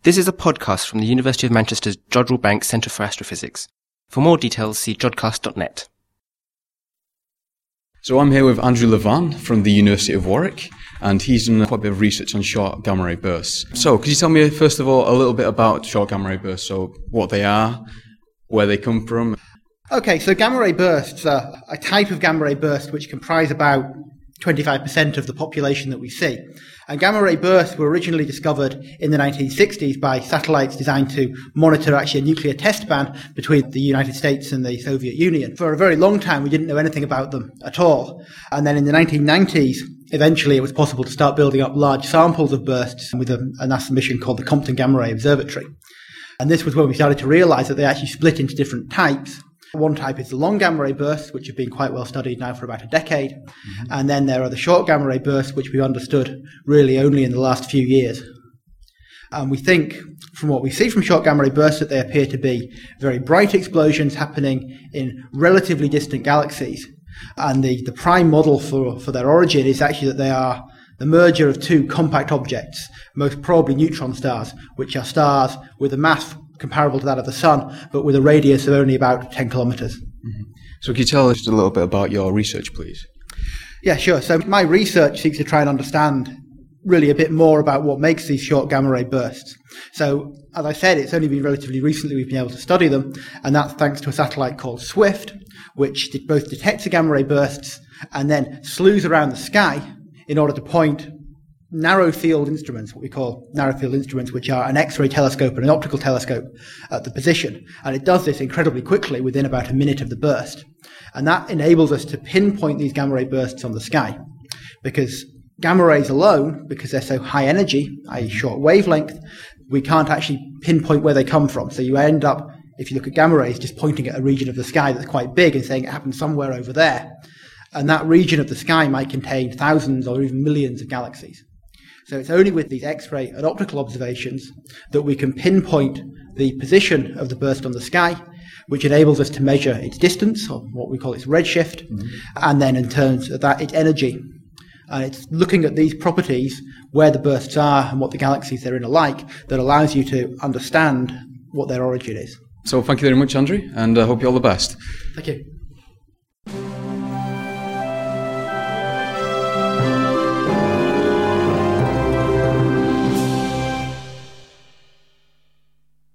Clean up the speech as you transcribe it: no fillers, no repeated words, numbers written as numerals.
This is a podcast from the University of Manchester's Jodrell Bank Centre for Astrophysics. For more details, see jodcast.net. So I'm here with Andrew Levan from the University of Warwick, and he's done quite a bit of research on short gamma-ray bursts. So could you tell me, first of all, a little bit about short gamma-ray bursts, so what they are, where they come from? Okay, so gamma-ray bursts are a type of gamma-ray burst which comprise about 25% of the population that we see. And gamma-ray bursts were originally discovered in the 1960s by satellites designed to monitor actually a nuclear test ban between the United States and the Soviet Union. For a very long time, we didn't know anything about them at all. And then in the 1990s, eventually it was possible to start building up large samples of bursts with a NASA mission called the Compton Gamma Ray Observatory. And this was when we started to realize that they actually split into different types. One type is the long gamma-ray bursts, which have been quite well studied now for about a decade. Mm-hmm. And then there are the short gamma-ray bursts, which we understood really only in the last few years. And we think, from what we see from short gamma-ray bursts, that they appear to be very bright explosions happening in relatively distant galaxies. And the prime model for their origin is actually that they are the merger of two compact objects, most probably neutron stars, which are stars with a mass comparable to that of the Sun, but with a radius of only about 10 kilometres. Mm-hmm. So could you tell us a little bit about your research, please? Yeah, sure. So my research seeks to try and understand really a bit more about what makes these short gamma-ray bursts. So, as I said, it's only been relatively recently we've been able to study them, and that's thanks to a satellite called SWIFT, which both detects the gamma-ray bursts and then slews around the sky in order to point narrow field instruments, what we call narrow field instruments, which are an X-ray telescope and an optical telescope at the position. And it does this incredibly quickly within about a minute of the burst. And that enables us to pinpoint these gamma-ray bursts on the sky. Because gamma rays alone, because they're so high energy, i.e. short wavelength, we can't actually pinpoint where they come from. So you end up, if you look at gamma rays, just pointing at a region of the sky that's quite big and saying it happens somewhere over there. And that region of the sky might contain thousands or even millions of galaxies. So it's only with these X-ray and optical observations that we can pinpoint the position of the burst on the sky, which enables us to measure its distance, or what we call its redshift, and then in terms of that, its energy. And it's looking at these properties, where the bursts are and what the galaxies they're in are like, that allows you to understand what their origin is. So thank you very much, Andrew, and I hope you all the best. Thank you.